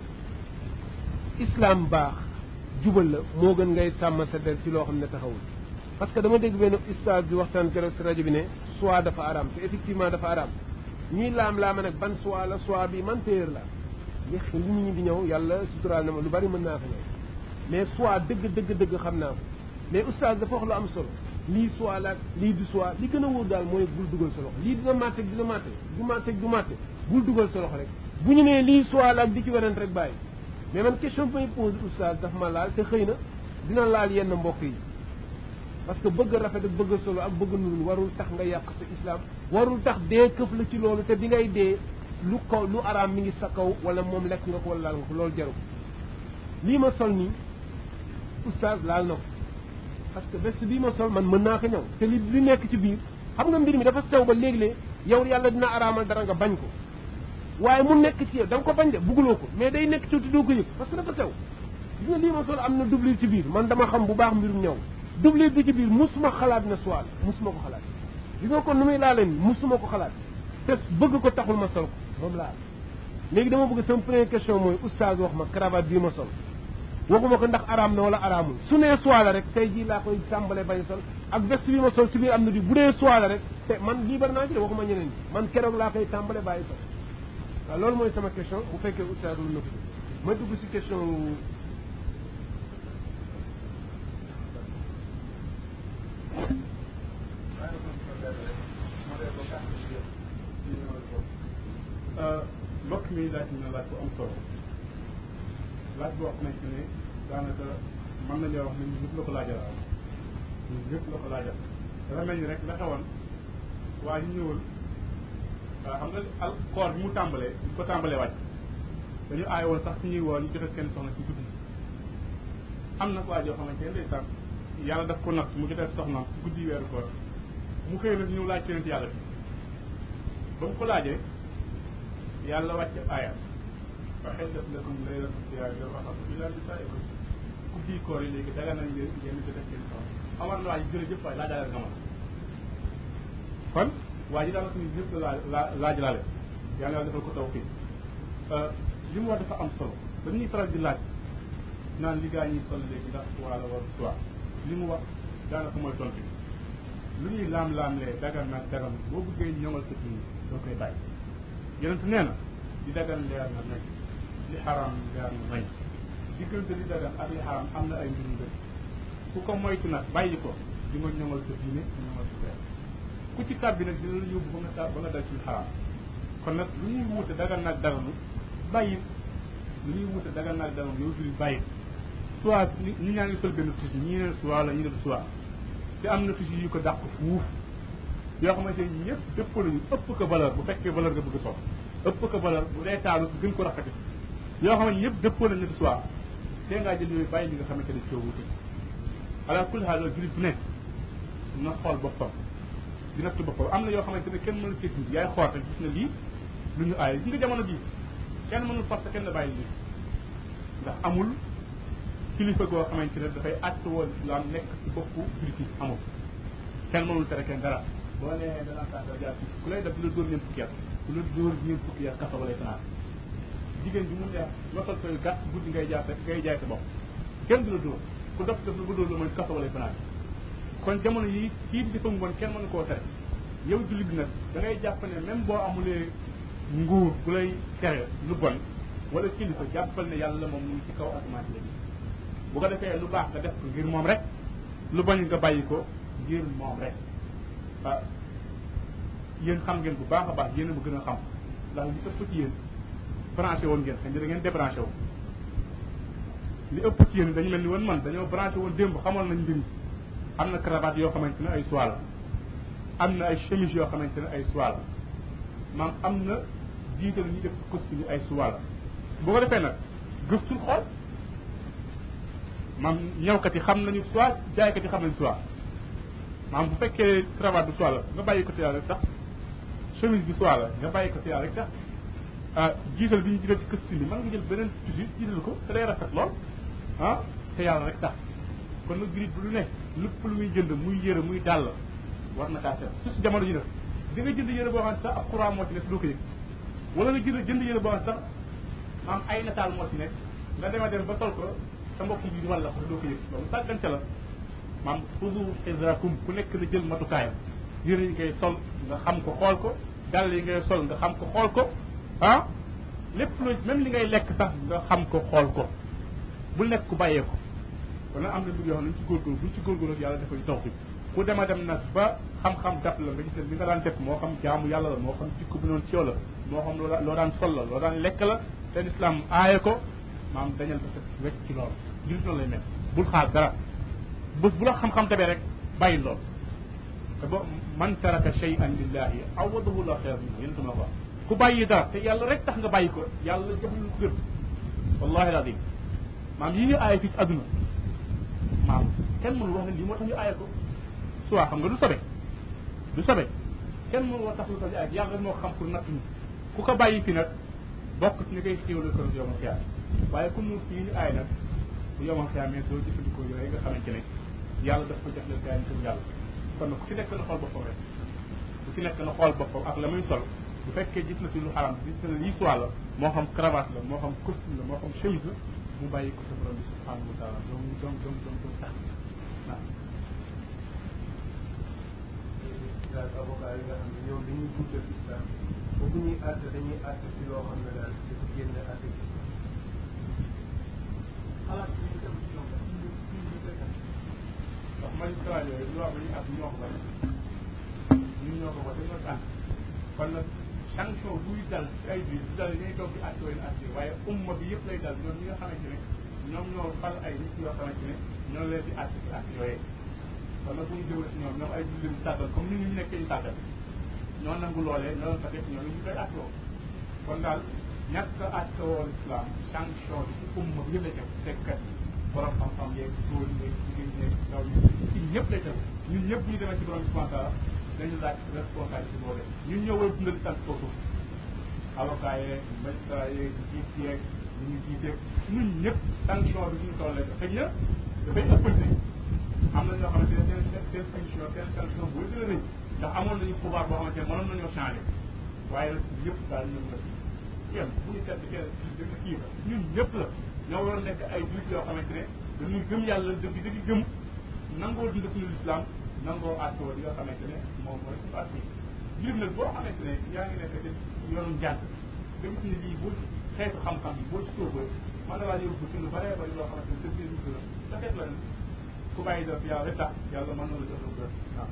islam baax jubal la moo gën ngay sàmm sa der ci loo xam ne taxawul parce que dama dégg benn ustaas bi waxtaan keroog si rajo bi ne soie dafa araam te effectivement dafa araam ñuy laam-laama nag ban soie la soie bi man téer la li nit ñi di ñëw yàlla suturaal na ma lu bari mën naa fa ñëw mais soie dëgg xam naa ko mais ustaas dafa wax lu am solo lii soie la lii du soie li gën a wóor daal mooy bul dugal sa loxo lii dina màtte du màtte bul dugal sa loxo rek bu ñu nee lii soie la ak di ci werante rek bàyyi mais man question bi may posé ustaas daf ma laal te xëy na dina laal yenn mbokk yi parce que bëgg rafet ak bëgg solo ak bëgg nuru warul tax nga yàq sa islam warul tax dee këf la ci loolu te bi ngay dee lu araam mi ngi sa kaw wala moom lekk nga ko wala laal nga ko loolu jaru lii ma sol nii oustaz laal na ko parce que veste bii ma sol man mën naa ko ñëw te li nekk ci biir xam nga mbir mi dafa sew ba léeg-léeg yow yàlla dina araamal dara nga bañ ko waaye mu nekk ci yow da nga ko bañ de bugguloo ko mais day nekk ci te doo ko yëg parce que dafa sew gis nga lii ma sol am na doublure ci biir man dama xam bu baax mbirum ñëw doublure bi ci biir musuma xalaat ne soil musuma ko xalaat gis nga kon nu muy laalee ni musuma ko xalaat te bëgg ko taxul ma sol ko moom laa léegi dama bëgg sama première question mooy oustaz wax ma cravate bii ma sol waxuma ko ndax araam na wala araamul su nee soie la rek tey jii laa koy tàmbalee bañ sol ak veste bi ma sol si biir am na di bu dee soie la rek te man libre naa ci de waxuma ñeneen ñi man keroog laa koy tàmbalee bàyyi sol waaw loolu mooy sama question bu fekkee oustaz lu na ko ma dugg si question mbokk mi laaj na laaj bu am solo laaj boo xamante ne daanaka mën nañoo wax ne ñun ñëpp la ko laajal ñun ñëpp la ko laajal dafa mel ni rek la xewoon waa ñu ñëwul xam nga al koor bi mu tàmbalee ñu ko tàmbalee wàcc dañu aay woon sax ci ñuy woo ñu joxe seen soxna ci guddi am na waa joo xamante ne ndeysaan yàlla daf ko natt mu joxe soxna ci guddi weeru koor mu xëy nag ñëw laaj ci yàlla bi ba mu ko laajee yàlla wàcce aaya fa xillat lakum laylatu siyaami rafasu ilaa nisaa'ikum guddi koor yi léegi daga nañ leen ngeen joxe seen soxna amar na waa ji jërëjëf waay laa daal nga ma kon waa ji daal suñu ñëpp la laaj laale yàlla defal ko taw fii li mu wax dafa am solo dañuy faral di laaj naan li gaa ñuy sol léegi ndax wala war soit li mu wax daanaka mooy tontu lu ñuy laam-laamlee dagan nag dagan boo bëggee ñoŋal sa dund doo koy bàyyi yonent nee na li dagan leer na nañ li xaraam leer na nañ diggante li dagan ak li xaraam am na ay mbir yu bëri ku ko moytu nag bàyyi ko di nga ñoŋal sa diine ñoŋal sa feer ku ci tàbbi nag dina la yóbbu ba nga dal ci xaraam kon nag lu ñuy wuute dagan nag daganu bàyyi lu ñuy wuute dagan nag daganu yow jullit bàyyi soit ñu ñaa ngi sol benn tissu ñii ne soit la ñu def soit te am na tissu yu ko dàq fuuf yoo xamante ni ñëpp dëpp nañu ëpp ko valeur bu fekkee valeur nga bëgg sol ëpp ko valeur bu dee taalu gën ko rafeti yoo xam ne ñëpp dëppoo nañu ne soit te ngaa jël yooyu bàyyi li nga xamante ne coo wuute ala kulli haal jullit bu nekk na xool boppam di natt boppam am na yoo xamante ne kenn mënu cee tuuti yaay xool rek gis na lii lu ñu aay gis nga jamono bii kenn mënul forcer kenn la bàyyi lii ndax amul kilifa goo xamante ne dafay àtte woon islam nekk ci boppu jullit yi amul kenn mënul tere kenn dara boo nee danaa kaasa jaar ci ku lay def di la dóor ñeent fukki at ku la dóor ñeent fukki at kaso ba lay fanaan jigéen bi mun neex lottal koy gàtt guddi ngay jaar ngay jaay sa bopp kenn du la dóor ku dof def la ba dóor la mooy kaso ba lay fanaan kon jamono yi kii di defa ngoon kenn mënu koo tere yow jullit bi nag da ngay jàpp ne même boo amulee nguur bu lay tere lu bon wala kilifa jàppal ne yàlla moom mu ngi ci kaw asamaan si léegi bu ko defee lu baax nga def ko ngir moom rek lu bañ nga bàyyi ko ngir moom rek ah yéen xam ngeen bu baax a baax yéen a ma gën a xam ndax li ëpp ci yéen branché woon ngeen xëy na da ngeen débranché wu li ëpp ci yéen dañu mel ni woon man dañoo branché woon démb xamoon nañ mbir am na cravate yoo xamante ne ay soie la am na ay chemise yoo xamante ne ay soie la maam am na jiital ñu def costume ay soie la boo ko defee nag gëstul xool maam ñëwkat yi xam nañu soie jaaykat yi xam nañu soie maam bu fekkee cravate bi soie la nga bàyyi ko ci yàlla rek tax chemise bi soie la nga bàyyi ko ci yàlla rek tax jiital bi ñu jiital ci costume bi mën nga jël beneen tissu jiital ko te day rafet lool te yàlla rek tax kon nag jullit bu lu ne lépp lu muy jënd muy yëre muy dàll war na kaa seet su si jamono ji nag di nga jënd yëre boo xam ne sax ab courant moo ci nekk doo ko yëg wala nga jënd yëre boo xam ne sax maam ay nataal moo ci nekk nga dem ba sol ko sa mbokk yi di wàlla ko doo ko yëg loolu sàggante la maam xudu xidrakum ku nekk na jël matukaayam yëre yi ngay sol nga xam ko xool ko dàll yi ngay sol nga xam ko xool ko lépp lu même li ngay lekk sax nga xam ko xool ko bul nekk ku bàyyee ko kon nag am na mbir yoo xam ne ñu ci góorgóorlu buñ ci góorgóorlu yàlla dafay taw fi ku dem nag ba xam-xam dab la nga gis ne li nga daan def moo xam jaamu yàlla la moo xam jikko bu noonu ci yow la moo xam loo daan sol la loo daan lekk la te lislaam aaye ko maam dañal ba set wecc ci loolu jullit noonu lay mel bul xaar dara bés bu la xam-xam dabee rek bàyyi lool te ba man taraka shay'an lillahi awadahu la xeer minhu yéen tuma ko ku bàyyi dara te yàlla rek tax nga bàyyi ko yàlla jox lu ko gën wallahi alazim maam yi ñu aaye fii ci àdduna maam kenn mënul wax ne lii moo tax ñu aaye ko soit xam nga du sobe kenn mënul wax tax lu tax ñu aaye yàlla rek moo xam pour natt ñu ku ko bàyyi fi nag bokk ci ni koy xéwlu ko yomal xiyaam waaye ku mu fii ñu aaye nag bu yomal xiyaam mais doo jëfandikoo yooyu nga xamante ne yàlla daf ko jox leen gaa yi pour yàlla kon nag ku ci nekk na xool boppam rek ku ci nekk na xool boppam ak la muy sol bu fekkee gis na ci lu xaram gis na lii soit la moo xam cravate la moo xam costume la moo xam chemise la mu bàyyi ko sa borom bi subhanahu wa taala doom tax waaw. daal avocat yi nga xam ne ñoom dañuy guddal islam ba bu ñuy àtte dañuy àtte si loo xam ne daal dafa génn àtte islam. xalaat bi ñu dem ci ñoom rek ndax magistrat yooyu loi ba ñuy àtte ñoo ko bari ñun ñoo ko bari dañoo ànd kon nag sanction buy dal ci ay biir du dal ñuy toog di àtte waaye umma bi yëpp lay dal ñoom ñi nga xamante ne ñoom ñoo fal ay nit yoo xamante ne ñoo leen di àtte ci àtte yooyee kon nag bu ñu jëwale ci ñoom ay jullit yu sàggal comme ni ñu nekkee ñu sàggal ñoo nangu loolee ñoo leen ko def ñoom ñu koy àttewoo kon daal ñàkk a àttewoo islam sanction bi ci umma bi yëpp lay def tekkat borom xam-xam yeeg góor yeeg jigéen yeeg ndaw yi ci ñëpp lay def ñun ñëpp bu ñu demee ci borom subhanahu wa taala dañu laaj responsabilité boobu ñun ñoo war a dundal sant foofu avocat yeeg magistrat yeeg jiit yeeg ñu ngi jiiteeg ñun ñëpp sanction bi ñu tollee xëy na dafay ëppante am na ñoo xamante ne seen sanction seen sanction bu gën a rëy ndax amoon nañu pouvoir boo xamante ne mënoon nañoo changé waaye nag ñëpp daal ñun la yéen bu ñu seet kenn dëgg kii la ñun ñëpp la ñoo war a nekk ay julit yoo xamante ne dañuy gëm yàlla dëgg dëgg gëm nangoo dund suñu lislaam nangoo àttoo li nga xamante ne moom mooy suñu àtt yi julit nag boo xamante ne yaa ngi nekk ci yoonu njàng nga gis ne lii boo xeetu xam-xam yi boo ci sóoboo mën na laa yóbbu ci lu bëree bëri loo xamante ne dëgg la sa xeet la ne ku bàyyi def yàlla rek tax yàlla mën na la jox lu gën waaw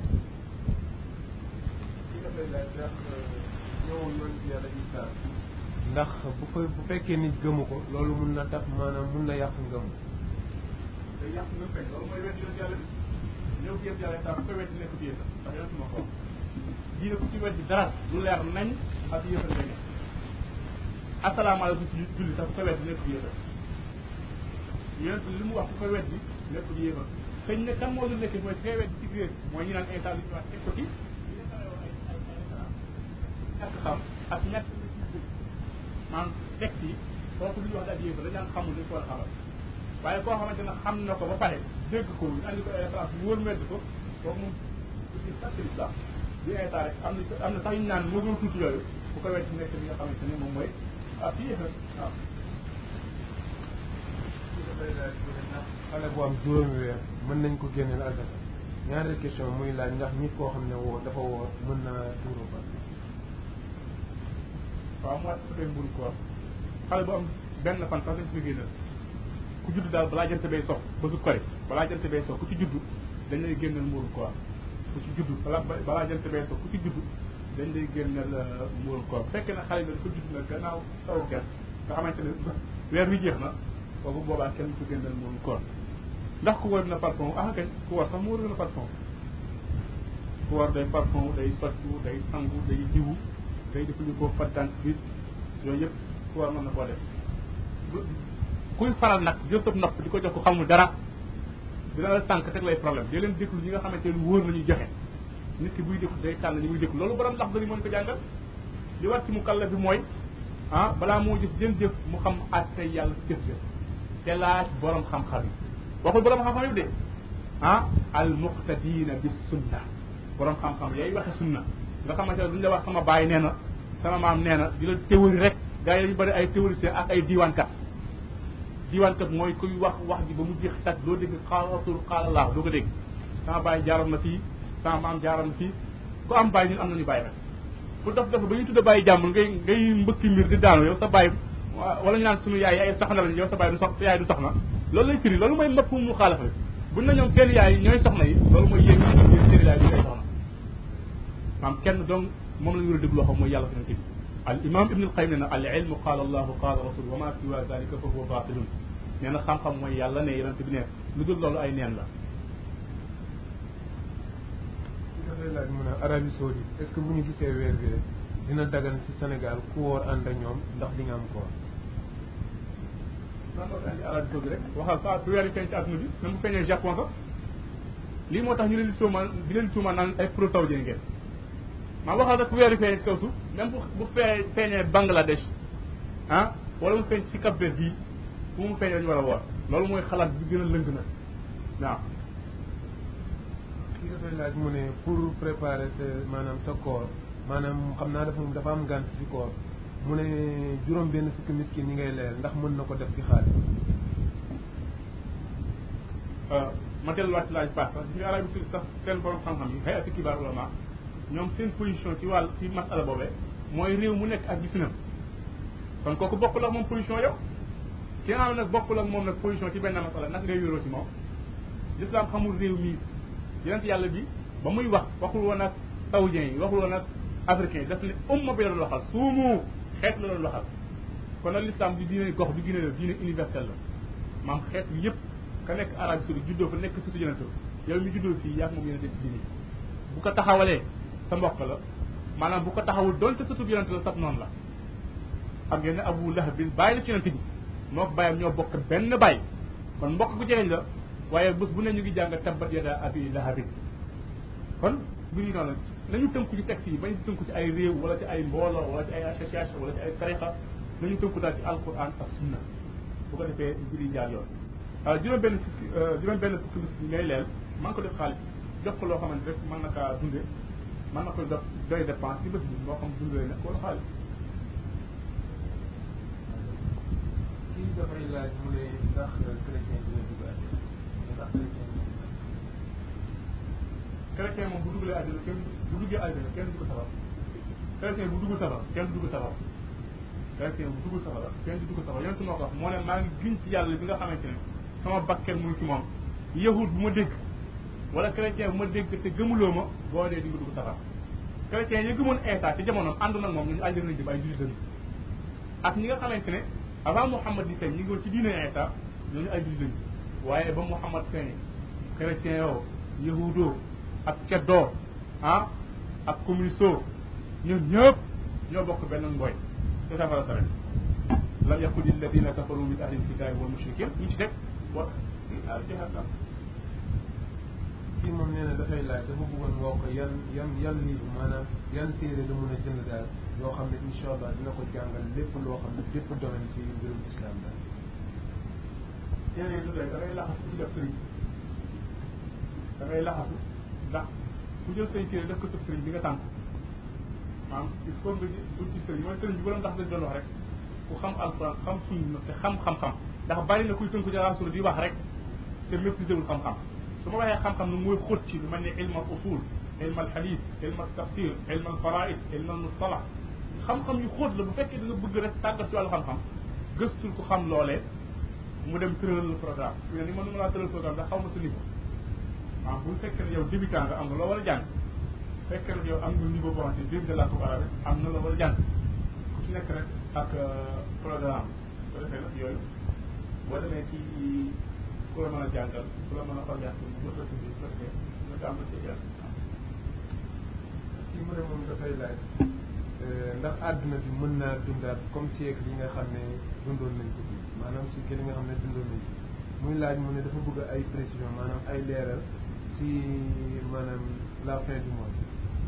ci dafay laaj ndax ñëw yoon ci yàlla Isa ndax bu fekkee nit gëmu ko loolu mun na tax maanaam mun na yàq ngëm day yàq ngëm kay loolu mooy wedd yoon yàlla bi ñëw ci yëpp yàlla tax ku koy wedd nekk ci yéen ndax yoon suma ko diine ku ci wedd dara lu leer nañ ak yëfal lay nekk asalaamaaleykum ci julli sax ku koy wedd nekk ci yéen yéen li mu wax ku koy wedd nekk ci yéen xëy na kan moo lu nekk mooy koy wedd ci réer mooy ñu naan état li ñuy wax teg ko ci ñàkk xam ak ñàkk maanaam texte yi kooku lu ñuy wax daal yéen dañ daan xamul dañ ko war a xamal waaye koo xamante ne xam na ko ba pare dégg ko ñu andi ko ay référence bu wóor medd ko kooku moom ci sàcc l'islam di état rek am na sax ñu naan moo gën tuuti yooyu bu ko wet nekk li nga xamante ne moom mooy ci yéefar waaw xale bu am juróomi weer mën nañ ko génneel azaka ñaari question muy laaj ndax nit koo xam ne woo dafa woo mën na tuuru ba waaw mu wàcc sa koy mburu koor xale bu am benn fan sax dañ ko génneel ku judd daal balaa jant bay sox ba su kore balaa jant bay sox ku ci judd dañ lay génneel mburu koor ku ci judd balaa jant bay sox ku ci judd dañ lay génneel mburu koor fekkee na xale bi dafa judd nag gannaaw taw gert nga xamante ne weer wi jeex na boobu boobaa kenn ku génneel mburu koor ndax ku war na parfum kañ ku war sax mu war na parfum ku war day parfum day soccu day sangu day diwu day jëfandikoo pâte dentifrice yooyu yëpp ku war mën na koo def kuy faral nag jël sa nopp di ko jox ko xamul dara dina la sànq teg lay problème di leen déglu ñi nga xamante ne wóor la ñuy joxe nit ki buy déglu day tànn ñi muy déglu loolu borom ndax dani mën ko jàngal li war ci mu kàlla bi mooy balaa moo jëf mu xam àtte yàlla jëf-jëf te laaj borom xam-xam yi waxul borom xam-xam yi de al muqtadina bis sunna borom xam-xam yay waxe sunna nga xamante ne duñ la wax sama baay nee na sama maam nee na di la théorie rek gars yi yu bëri ay théoriciens ak ay diiwaankat mooy kuy wax ji ba mu jeex tak doo dégg xaala rasul xaala laa doo ko dégg sama baay jaaroon na fii sama maam jaaroon na fii ku am baay ñun am nañu baay rek bu dof dof ba ñu tudde bàyyi jàmbul ngay mbëkki mbir di daanu yow sa baay wala ñu naan suñu yaay ay soxna lañ yow sa baay sa yaay du soxna loolu lay firi loolu mooy mbëpp mu xaalafa buñ na ñoom seen yaay ñooy soxna yi loolu mooy yéen seen yaay ñooy soxna maam kenn donc moom la ñu war a déglu xam mooy yàlla fi al imam ibn al qayyim ne na al ilmu qaala allahu qaala rasul wa ma siwa dalika fa huwa batilun nee na xam-xam mooy yàlla ne yonente bi ne lu dul loolu ay neen la dafay laaj mu ne Arabie Saoudite est-ce que bu ñu gisee weer bi rek dina dagan ci Sénégal ku wóor ànd ak ñoom ndax di nga am koor nan moo andi Arabie Saoudite rek waxal sa bu weer yi feeñ ci àdduna bi même bu feeñee Japon sax lii moo tax ñu leen di tuuma naan ay pro saoudien ngeen maa waxal rek bu weer yi feeñee ci kaw suuf même bu feeñee Bangladesh wala mu feeñ ci Cap Vert bii bu mu feeñee dañu war a woor loolu mooy xalaat bi gën a lëng na waaw kii dafay laaj mu ne pour préparer sa koor maanaam xam naa dafa am gànt ci koor mu ne juróom benn fukki miskin ñi ngay leer ndax mën na ko def ci xaalis ma delluwaat ci laaj baax sax gis nga Arabie Saoudite sax seen borom xam-xam yi hay'atu kibaar ulama ñoom seen position ci masala boobee mooy réew mu nekk ak gisinam kon kooku bokkul ak moom position yow ki nga xam ne nag bokkul ak moom nag position ci benn masala nag ngay yoroo ci moom l'islam xamul réew mii yonent yàlla bi ba muy waxul woon ak saoudien yi waxul woon ak africain yi daf ne umma bi la doon waxal suumu xeet la doon waxal kon nag l'islam du diine gox du diine universel la maam xeet bi yëpp ka nekk Arabie Saoudite juddoo fa nekk surtout yonent yow mi juddoo fii yaa moom yonent ci diine bu ko taxawalee sa mbokk la maanaam bu ko taxawul doonte surtout yonent la sab noonu la xam ngeen ne Abu Lahab bin bàyyi la ci yonent bi moo ko bàyyam ñoo bokk benn bàyyi kon mbokk bu jegeñ la waaye bés bu ne ñu ngi jàng tabbat yadaa abi lahabin kon mbir yi noonu nañu tënku ci texte yi bañ tënku ci ay réew wala ci ay mbooloo wala ci ay association wala ci ay tariqa nañu tënku daal ci alquran ak sunna bu ko defee mbir yi jaar yoon waaw juróom benn fukki bis ngay leel man ko def xaalis jox ko loo xamante rek mën na kaa dunde mën na ko def doy dépense ci bés bi moo xam dundee ne wala xaalis kii dafay laaj mu ne ndax chrétien dina dugg àjjana ndax chrétien moom bu duggalee àjjana kenn bu duggee àjjana kenn du ko safara chrétien bu dugg safara kenn du dugg safara chrétien bu dugg safara kenn du dugg safara yonent moo ko wax moo ne maa ngi giñ ci yàlla bi nga xamante ne sama bakken mu ngi ci moom yahud bu ma dégg wala chrétien bu ma dégg te gëmuloo ma boo dee di nga dugg safara chrétien yi gëmoon Isa ci jamonoom àndu nag moom ñooñu àjjana lañ jëm ay jullit lañu ak ñi nga xamante ne avant Muhammad di feeñ ñi ngi woon ci diine Isa ñooñu ay jullit lañu waaye ba Muhammad feeñee chrétien yoo yahudoo ak ceddoo ak communisto ñun ñëpp ñoo bokk benn mbooy te safara sa rek lam yakun alladina kafaru min ahli alkitabi wal mushrikin ñu ci teg wa aljahannam kii moom nee na dafay laaj dafa bëggoon nga wax ko yan livre maanaam yan téere la mën a jënd daal yoo xam ne incha allah dina ko jàngal lépp loo xam ne lépp domaine si mbirum islam daal. téere yi du doy da ngay laxasu ku ci def sëriñ da ngay laxasu ndax ku jël say téere def ko sa sëriñ bi nga tànk maanaam il faut nga dul ci sëriñ mooy sëriñ bi ba ndax dañ doon wax rek ku xam alquran xam sunna te xam-xam-xam ndax bari na kuy tënku ci rasul di wax rek te maîtrisé wul xam-xam su ma waxee xam-xam nag mooy xóot ci lu mel ne ilm al usul ilm al hadith ilm al tafsir ilm al faraid ilm al mustalah xam-xam yu xóot la bu fekkee da nga bëgg rek tàggat ci wàllu xam-xam gëstul ko xam loolee mu dem tëralal le programme fi ne ni man nu ma laa tëral programme ndax xaw ma sa niveau waaw bu fekkee ne yow débutant nga am nga loo war a jàng fekkee ne yow am nga niveau boo xam ne dégg nga làkku arabe am na loo war a jàng ku ci nekk rek ak programme bu defee nag yooyu boo demee ci ku la mën a jàngal ku la mën a orienté mu jot a tudd su fekkee nga ko am na ci yàlla. kii mu ne moom dafay laaj ndax àdduna bi mën naa dundaat comme siècle yi nga xam ne dundoon nañ ko fi maanaam si li nga xam ne dundoon nañ ko muy laaj mu ne dafa bëgg ay précision maanaam ay leeral si maanaam la fin du monde.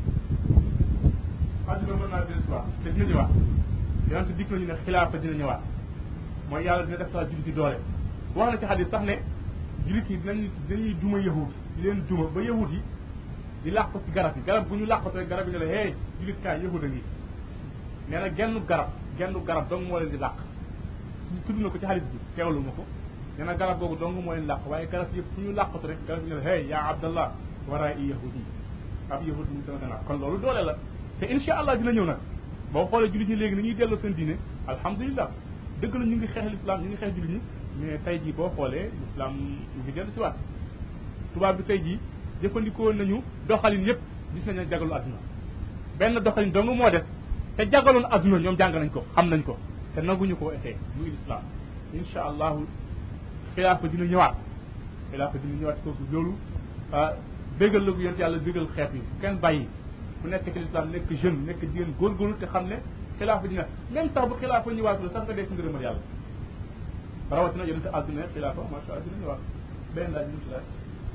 àdduna mën naa dellu si waat te dina ñëwaat yonent dikk nañu ne xilaafa dina ñëwaat mooy yàlla dina def saa jullit yi doole wax na ci xadis sax ne jullit yi dañuy duma yahud di leen duma ba yahud yi di làqu ci garab yi garab bu ñu làqatoo garab yi ne la hey jullit kaay yahud a ngi nee na genn garab dong moo leen di làq tudd na ko ci xadis bi teewlu ma ko nee na garab googu dong moo leen làq waaye garab yëpp fu ñu làqatu rek garab yi ne la hey yaa abdallah waraa i yahudi ab yahud mu dana gannaaw kon loolu doole la te insha allah dina ñëw nag boo xoolee jullit ñi léegi ni ñuy delloo seen diine alhamdulilah dëgg la ñu ngi xeex l'islam ñu ngi xeex jullit ñi mais tey jii boo xoolee l'islam ñu ngi dellu si waat tubaab bi tey jii jëfandikoo nañu doxalin yëpp gis nañ ne jagalu adduna benn doxalin dong moo def te jagaloon adduna ñoom jàng nañ ko xam nañ ko te nanguñu koo essayé muy l'islam insha allahu xilaafa dina ñëwaat si foofu loolu déggal la ko yéen yàlla déggal xeet yi kenn bàyyi ku nekk ci l'islam nekk jeune nekk jigéen góorgóorlu te xam ne xilaafa dina même sax bu xilaafa ñëwaatul sax nga dee ci ngërëmal yàlla rawatina yonente àdduna xilaafa macha allah dina ñëwaat benn laaj ñu ci laaj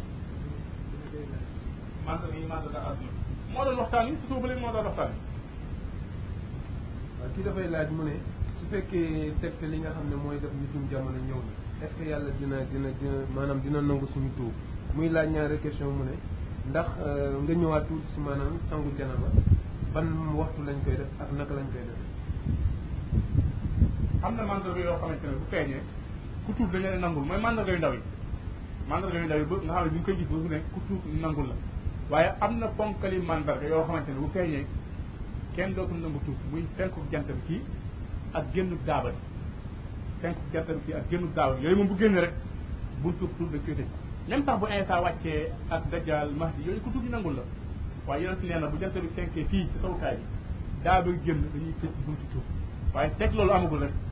mandarga àdduna moo doon waxtaan yi si suba ba léegi moo doon waxtaan yi waaw kii dafay laaj mu ne su fekkee tegte li nga xam ne mooy def nitum jamono ñëw na est-ce que yàlla dina maanaam dina nangu suñu tuub muy laaj ñaari question mu ne ndax nga ñëwaat tuuti si maanaam sangu janaba ban waxtu lañ koy def ak naka lañ koy def. am na mandarga yoo xamante ne bu feeñee ku tuub dañu leen nangul mooy mandarga yu ndaw yi ba nga xam ne bu ñu koy gis ba fu ne ku tuub nangul la waaye am na ponkali mandarga yoo xamante ne bu feeñee kenn dootul nangu tuub muy fenku jant bi kii ak génnu daaba bi fenku jant bi kii ak génnu daaba bi yooyu moom bu génn rek buntu tuub dañ koy tëj même sax bu Isa wàccee ak Dajjal Mahdi yooyu ku tuub ñu nangul la waaye yonent nee na bu jant bi fenkee fii ci sawukaay bi daaba génn dañuy tëj buntu tuub waaye teg loolu amagul rek